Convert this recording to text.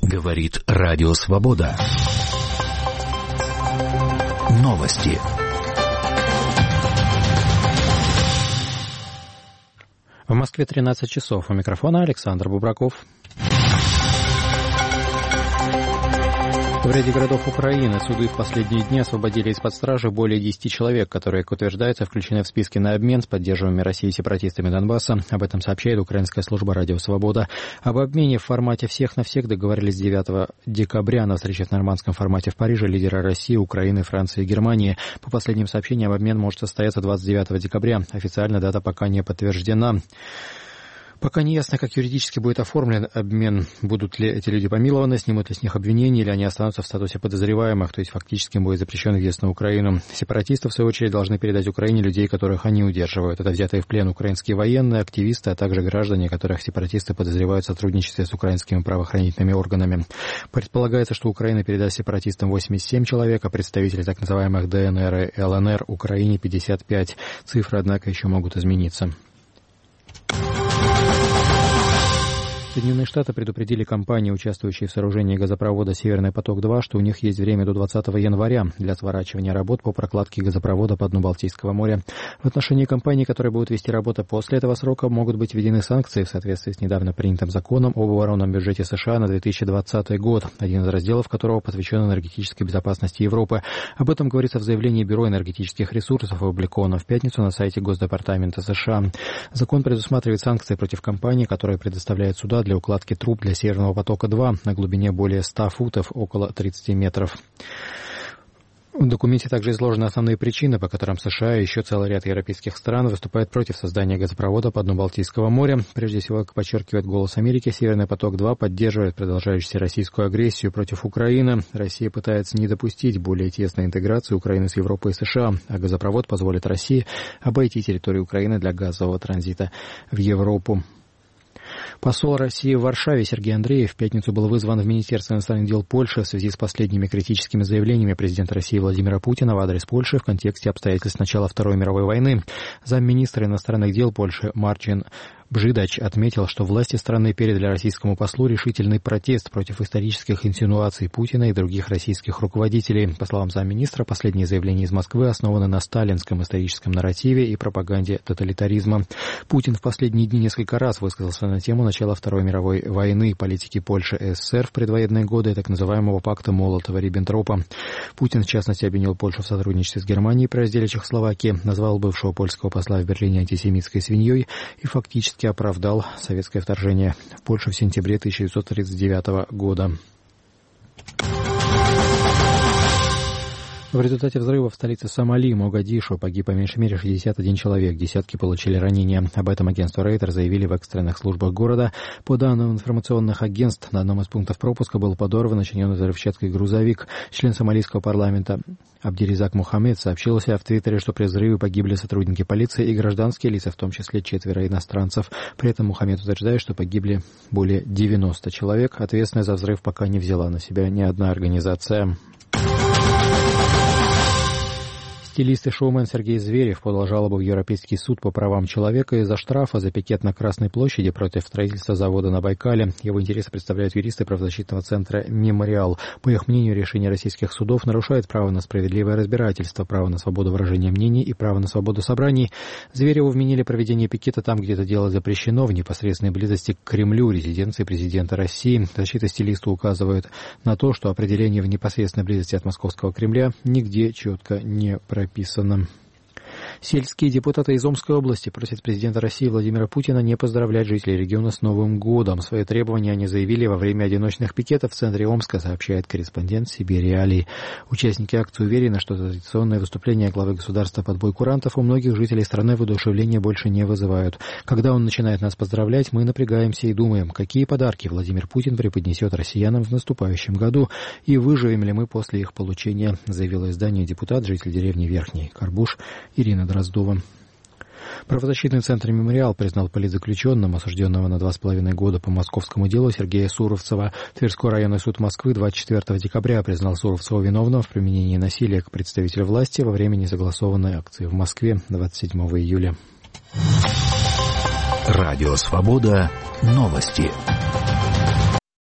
Говорит Радио Свобода. Новости. В Москве 13 часов. У микрофона Александр Бубраков. В ряде городов Украины суды в последние дни освободили из-под стражи более 10 человек, которые, как утверждается, включены в списки на обмен с поддерживаемыми Россией сепаратистами Донбасса. Об этом сообщает украинская служба «Радио Свобода». Об обмене в формате «всех на всех» договорились 9 декабря на встрече в нормандском формате в Париже лидеры России, Украины, Франции и Германии. По последним сообщениям, обмен может состояться 29 декабря. Официально дата пока не подтверждена. Пока не ясно, как юридически будет оформлен обмен, будут ли эти люди помилованы, снимут ли с них обвинения, или они останутся в статусе подозреваемых, то есть фактически им будет запрещен въезд на Украину. Сепаратисты, в свою очередь, должны передать Украине людей, которых они удерживают. Это взятые в плен украинские военные, активисты, а также граждане, которых сепаратисты подозревают в сотрудничестве с украинскими правоохранительными органами. Предполагается, что Украина передаст сепаратистам 87 человек, а представители так называемых ДНР и ЛНР Украине 55. Цифры, однако, еще могут измениться. Соединенные Штаты предупредили компании, участвующие в сооружении газопровода «Северный поток-2», что у них есть время до 20 января для сворачивания работ по прокладке газопровода по дну Балтийского моря. В отношении компаний, которые будут вести работу после этого срока, могут быть введены санкции в соответствии с недавно принятым законом об оборонном бюджете США на 2020 год, один из разделов которого посвящен энергетической безопасности Европы. Об этом говорится в заявлении Бюро энергетических ресурсов, опубликованном в пятницу на сайте Госдепартамента США. Закон предусматривает санкции против компаний, которые предоставляют суда для укладки труб для Северного потока-2 на глубине более 100 футов, около 30 метров. В документе также изложены основные причины, по которым США и еще целый ряд европейских стран выступают против создания газопровода по дну Балтийского моря. Прежде всего, как подчеркивает «Голос Америки», Северный поток-2 поддерживает продолжающуюся российскую агрессию против Украины. Россия пытается не допустить более тесной интеграции Украины с Европой и США, а газопровод позволит России обойти территорию Украины для газового транзита в Европу. Посол России в Варшаве Сергей Андреев в пятницу был вызван в Министерство иностранных дел Польши в связи с последними критическими заявлениями президента России Владимира Путина в адрес Польши в контексте обстоятельств начала Второй мировой войны. Замминистра иностранных дел Польши Марчин Бжидач отметил, что власти страны передали российскому послу решительный протест против исторических инсинуаций Путина и других российских руководителей. По словам замминистра, последние заявления из Москвы основаны на сталинском историческом нарративе и пропаганде тоталитаризма. Путин в последние дни несколько раз высказался на тему начала Второй мировой войны, политики Польши и СССР в предвоенные годы и так называемого пакта Молотова-Риббентропа. Путин, в частности, обвинил Польшу в сотрудничестве с Германией при разделе Чехословакии, назвал бывшего польского посла в Берлине антисемитской свиньей и фактически оправдал советское вторжение в Польшу в сентябре 1939 года. В результате взрыва в столице Сомали, Могадишо, погиб по меньшей мере 61 человек, десятки получили ранения. Об этом агентство Рейтер заявили в экстренных службах города. По данным информационных агентств, на одном из пунктов пропуска был подорван начиненный взрывчаткой грузовик. Член сомалийского парламента Абдиризак Мухаммед сообщил у себя в Твиттере, что при взрыве погибли сотрудники полиции и гражданские лица, в том числе 4 иностранцев. При этом Мухаммед утверждает, что погибли более 90 человек. Ответственность за взрыв пока не взяла на себя ни одна организация. Стилист и шоумен Сергей Зверев подал жалобу в Европейский суд по правам человека из-за штрафа за пикет на Красной площади против строительства завода на Байкале. Его интересы представляют юристы правозащитного центра «Мемориал». По их мнению, решение российских судов нарушает право на справедливое разбирательство, право на свободу выражения мнений и право на свободу собраний. Звереву вменили проведение пикета там, где это дело запрещено, в непосредственной близости к Кремлю, резиденции президента России. Защита стилиста указывает на то, что определение в непосредственной близости от Московского Кремля нигде четко не прописано. Сельские депутаты из Омской области просят президента России Владимира Путина не поздравлять жителей региона с Новым годом. Свои требования они заявили во время одиночных пикетов в центре Омска, сообщает корреспондент Сибириалии. Участники акции уверены, что традиционные выступления главы государства под бой курантов у многих жителей страны воодушевления больше не вызывают. Когда он начинает нас поздравлять, мы напрягаемся и думаем, какие подарки Владимир Путин преподнесет россиянам в наступающем году и выживем ли мы после их получения, заявила изданию депутат, житель деревни Верхний Карбуш Ирина Дроздова. Правозащитный центр «Мемориал» признал политзаключенным, осужденного на 2,5 года по московскому делу Сергея Суровцева. Тверской районный суд Москвы 24 декабря признал Суровцева виновным в применении насилия к представителю власти во время несогласованной акции в Москве 27 июля. Радио «Свобода». Новости.